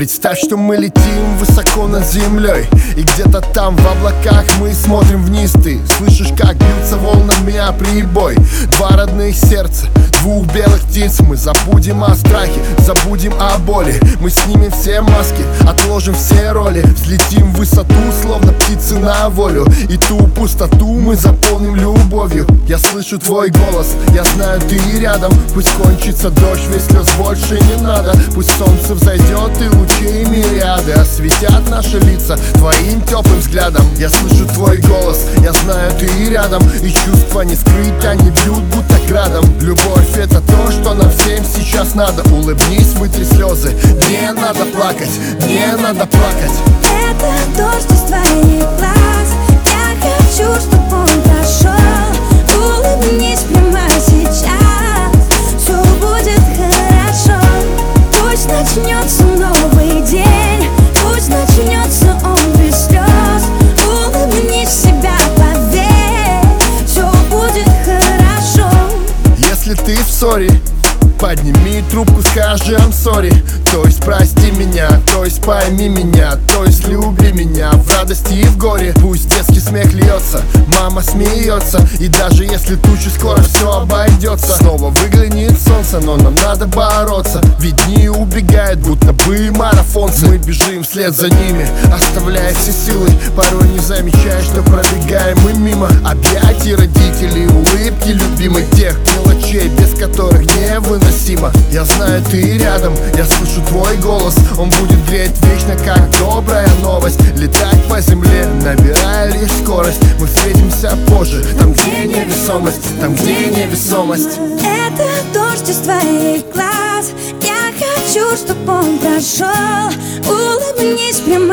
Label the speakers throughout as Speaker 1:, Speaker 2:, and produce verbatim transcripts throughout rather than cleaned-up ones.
Speaker 1: Представь, что мы летим высоко над землей, и где-то там в облаках мы смотрим вниз. Ты слышишь, как бьются волнами о прибой. Два родных сердца, двух белых птиц. Мы забудем о страхе, забудем о боли. Мы снимем все маски, отложим все роли. Взлетим в высоту, словно птицы на волю. И ту пустоту мы заполним любовью. Я слышу твой голос, я знаю, ты рядом. Пусть кончится дождь, весь слез больше не надо. Пусть солнце взойдет и лучи мириады осветят наши лица твоим теплым взглядом. Я слышу твой голос, я знаю, ты рядом. И чувства не скрыть, они бьют будто градом. Любовь — это то, что нам всем сейчас надо. Улыбнись, вытри слезы, не надо плакать, не надо плакать.
Speaker 2: Это дождь из твоих глаз. Я хочу, чтобы он прошел. Улыбнись прямо сейчас, все будет хорошо. Пусть начнется новый день, пусть начнется он без слез. Улыбнись себя, поверь, все будет хорошо.
Speaker 1: Если ты в ссоре, подними трубку, скажи I'm sorry. То есть прости меня, то есть пойми меня, то есть люби меня в радости и в горе. Пусть детский смех льется, мама смеется. И даже если тучи, скоро все обойдется. Снова выглянет солнце, но нам надо бороться. Ведь дни убегают, будто бы марафонцы. Мы бежим вслед за ними, оставляя все силы. Порой не замечая, что пробегаем мы мимо. Объятий родителей, улыбки любимых, тех мелочей, без которых невыносимо. Я знаю, ты рядом, я слышу твой голос. Он будет греть вечно, как добрая новость. Летать по земле, набирая лишь скорость. Мы встретимся позже, там, где невесомость, там, где невесомость.
Speaker 2: Это дождь из твоих глаз. Я хочу, чтобы он прошел. Улыбнись прямо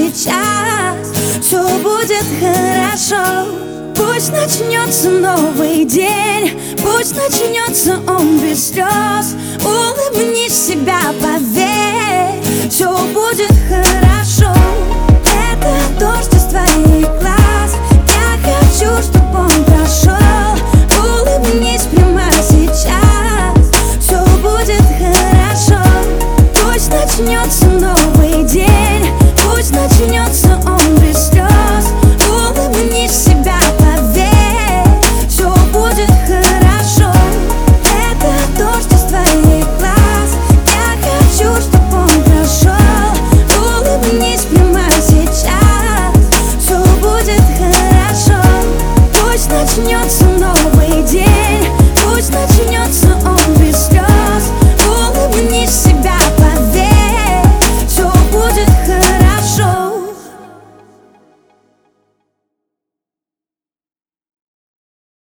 Speaker 2: сейчас, все будет хорошо. Пусть начнется новый день, пусть начнется он без слез. Улыбнись себя, поверь, все будет хорошо. Это дождь из твоих глаз. Я хочу, чтобы он прошел. Улыбнись прямо сейчас, все будет хорошо. Пусть начнется новый день, пусть начнется он без слез. Улыбнись себя, поверь, все будет хорошо. Это дождь из твоих глаз. Я хочу, чтобы он прошел. Улыбнись прямо сейчас, все будет хорошо. Пусть начнется новый день.